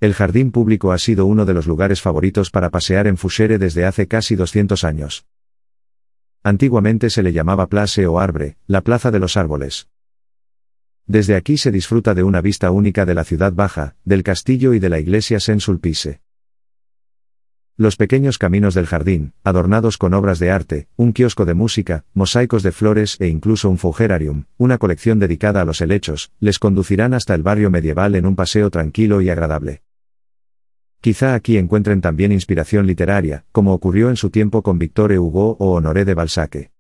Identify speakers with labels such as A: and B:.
A: El jardín público ha sido uno de los lugares favoritos para pasear en Fouchere desde hace casi 200 años. Antiguamente se le llamaba Place o Arbre, la Plaza de los Árboles. Desde aquí se disfruta de una vista única de la ciudad baja, del castillo y de la iglesia Saint-Sulpice. Los pequeños caminos del jardín, adornados con obras de arte, un kiosco de música, mosaicos de flores e incluso un fougerarium, una colección dedicada a los helechos, les conducirán hasta el barrio medieval en un paseo tranquilo y agradable. Quizá aquí encuentren también inspiración literaria, como ocurrió en su tiempo con Victor Hugo o Honoré de Balzac.